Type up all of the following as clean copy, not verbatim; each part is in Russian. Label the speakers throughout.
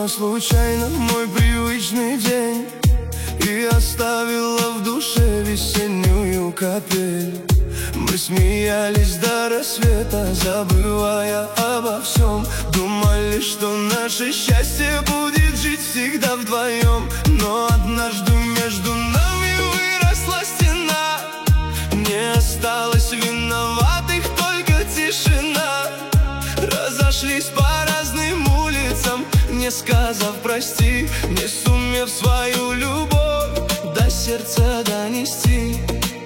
Speaker 1: пришла случайно мой привычный день и оставила в душе весеннюю капель. Мы смеялись до рассвета, забывая обо всем. Думали, что наше счастье будет жить всегда вдвоем. Но однажды между нами выросла стена, не осталось виноватых, только тишина. Разошлись по разным улицам, не сказав прости, не сумев свою любовь до сердца донести.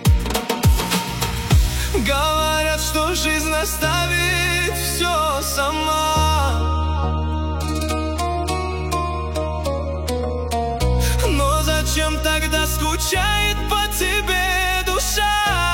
Speaker 1: Говорят, что жизнь оставит все сама, но зачем тогда скучает по тебе душа?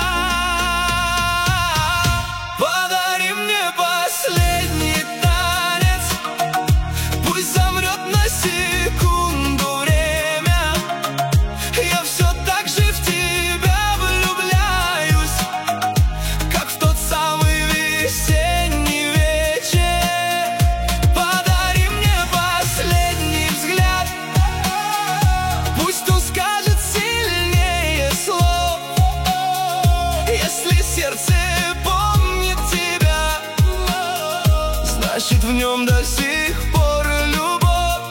Speaker 1: Подари мне последний танец, пусть замрет на секунду время. Я все так же в тебя влюбляюсь, как в тот самый весенний вечер. Подари мне последний взгляд, пусть он скажет сильнее слов. Если сердце помнит тебя, значит в нем до сих пор любовь.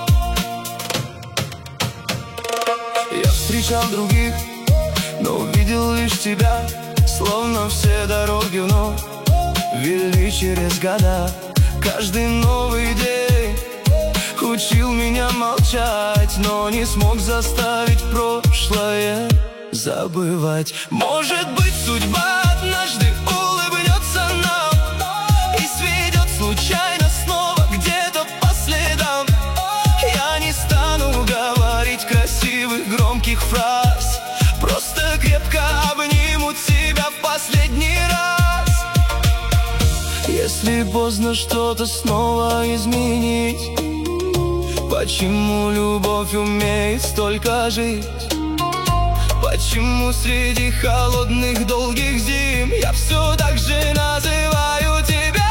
Speaker 1: Я встречал других, но увидел лишь тебя, словно все дороги вновь вели через года. Каждый новый день учил меня молчать, но не смог заставить прошлое забывать. Может быть, судьба однажды улыбнется нам и сведет случайно снова где-то по следам. Я не стану говорить красивых громких фраз, просто крепко обниму тебя в последний раз. Если поздно что-то снова изменить, почему любовь умеет столько жить? Почему среди холодных долгих зим я все так же называю тебя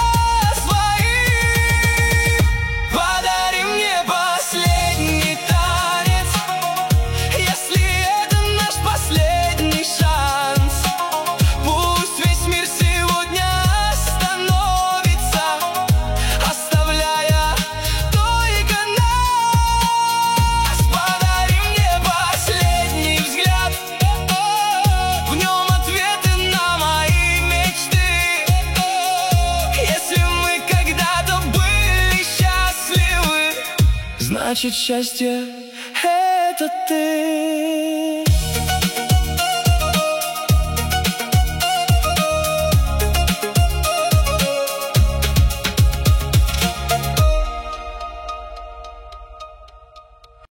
Speaker 1: своим? Подари мне последний танец, если это наш последний шанс. Пусть весь мир сегодня остановится, оставляя только нас. Подари мне последний взгляд, в нем ответы на мои мечты. Если мы когда-то были счастливы, значит счастье — это ты.